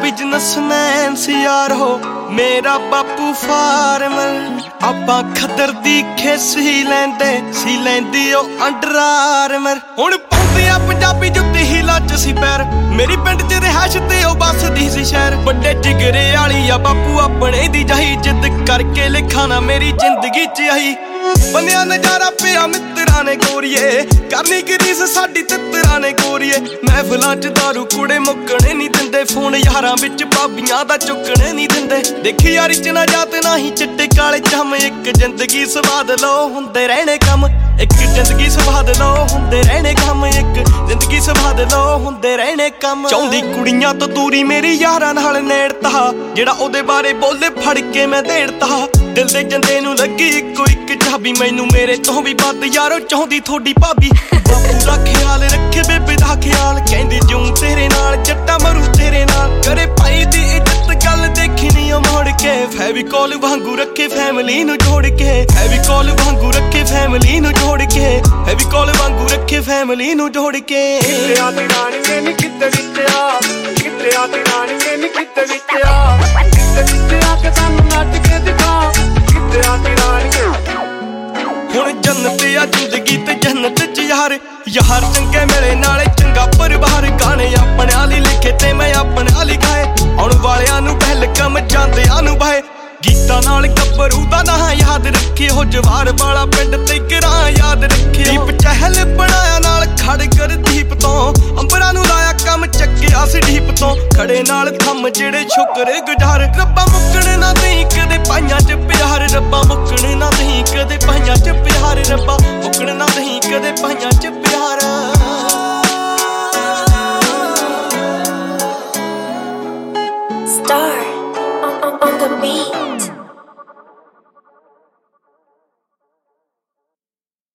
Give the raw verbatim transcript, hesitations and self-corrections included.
Businessman सी यार हो मेरा बापू फार्मर आपां खदर दी खेसी लैंदे सी लैंदी ओ अंडर आर्मर हुण पाउंदियां पंजाबी जुत्ती ही लच सी पैर मेरी पिंड च रिहाइश ते ओ बसदी सी शहर बड़े जिगरे वाली आ बापू अपने दी जाही जिद करके लिखा ना मेरी जिंदगी च आई बनिया नजारा पिया मित्तरां ने गोरीए करनी गरीस साडी तित्तरां ने गोरीए महफिलां च दारू कुड़े मुक्कने नहीं दिंदे फोन यारां विच भाबियां दा चुकने नहीं दिंदे देखी यारी च ना जात ना ही चिट्टे काले चम एक जिंदगी स्वाद लो हुंदे रहने कम एक जिंदगी स्वाद लो हुंदे रहने कम एक जिंदगी स्वाद लो हुंदे रहने कम चाहुंदी कुड़ियां तो दूरी मेरी यारां नाल नेड़ता जेड़ा ओदे बारे बोले फड़ के मैं देड़ता दिल दे जंदे नूं लगी इक्को इक चाबी मैनू मेरे तो भी बद यारो चाहुंदी थोड़ी भाभी बापू दा ख्याल रखे बेबे दा ख्याल कहंदी जूं तेरे नाल जट्टा मरू तेरे नाल करे भाई दी इज्जत गल देखी नहीं ओ मोड़ के फेविकोल वांगू रखे फैमिली नूं जोड़ के फेविकोल वांगू रखे फैमिली नूं जोड़ के फेविकोल वांगू रखे फैमिली नूं जोड़ के किते आ ती रानी ने नी किते विच आ किते आ ती रानी ने नी किते विच आ किते विच आ के सानू नट के दिखा किते आ ती रानी हुण जन्नत आ जिंदगी ते जन्नत च यार यार चंगे मिले नाले चंगा परिवार गाने अपने आली लिखे ते मैं अपने आली गाए आउण वालियां नूं वेलकम जांदियां नूं बाए गीतां नाल गब्बरू दा नां याद रखे हो जवार वाला पिंड ते घरां याद रखे दीप चहल बनाया नाल खड़ कर दीप तो अंबरां नूं लाया कम चक्किया सी दीप तो खड़े नाल थम जेड़े शुक्र गुजार रब्बा मुक्कण ना देई कदे पाइयां च प्यार रब्बा मुक्कण ना देई कदे पाइयां च प्यार रब्बा मुक्कण ना देई कदे पाइयां च प्यार Star on, on, on the beat.